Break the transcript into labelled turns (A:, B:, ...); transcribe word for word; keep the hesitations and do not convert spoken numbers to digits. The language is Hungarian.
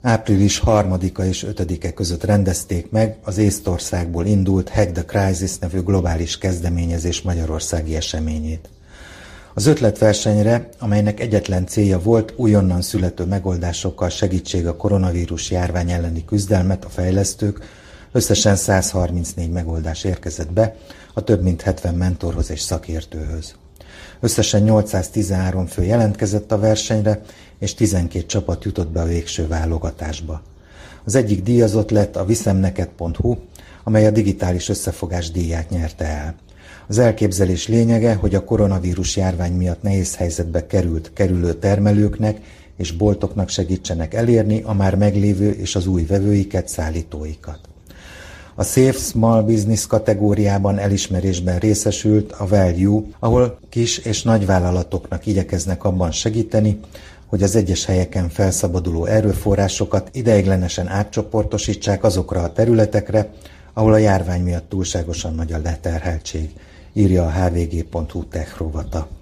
A: április harmadika és ötödike között rendezték meg az Észtországból indult Hack the Crisis nevű globális kezdeményezés magyarországi eseményét. Az ötletversenyre, amelynek egyetlen célja volt újonnan születő megoldásokkal segítség a koronavírus járvány elleni küzdelmet a fejlesztők, összesen száz harmincnégy megoldás érkezett be a több mint hetven mentorhoz és szakértőhöz. Összesen nyolcszáztizenhárom fő jelentkezett a versenyre, és tizenkét csapat jutott be a végső válogatásba. Az egyik díjazott lett a viszemneked pont hu, amely a digitális összefogás díját nyerte el. Az elképzelés lényege, hogy a koronavírus járvány miatt nehéz helyzetbe került kerülő termelőknek és boltoknak segítsenek elérni a már meglévő és az új vevőiket, szállítóikat. A Safe Small Business kategóriában elismerésben részesült a Value, ahol kis és nagyvállalatoknak igyekeznek abban segíteni, hogy az egyes helyeken felszabaduló erőforrásokat ideiglenesen átcsoportosítsák azokra a területekre, ahol a járvány miatt túlságosan nagy a leterheltség, írja a há vé gé pont hu tech rovata.